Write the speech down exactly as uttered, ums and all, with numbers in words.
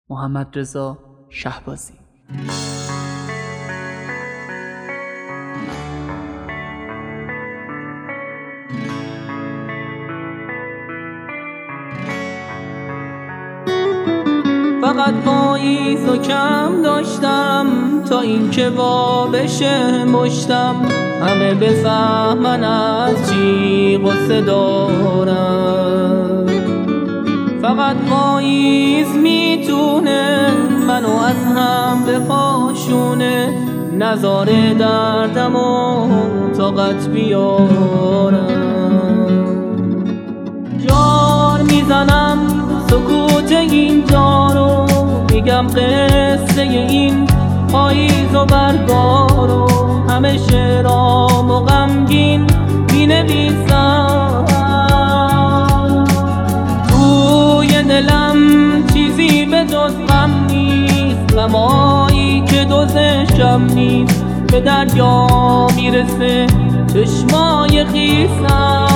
محمدرضا شهبازی. فقط پاییز و کم داشتم تا این که وا بشه مشتم، همه بفهمن از چی غصه دارم. فقط پاییز میتونه منو از هم بپاشونه، نذاره دردم و طاقت بیارم. جار میزنم سکوت اینجا رو، میگم قصه این پاییز و برگارو، همه شعرام و غمگین مینویسم. توی دلم چیزی به جز غم نیست، غمایی که دوزشم نیست، به دریا میرسه چشمای خیسم.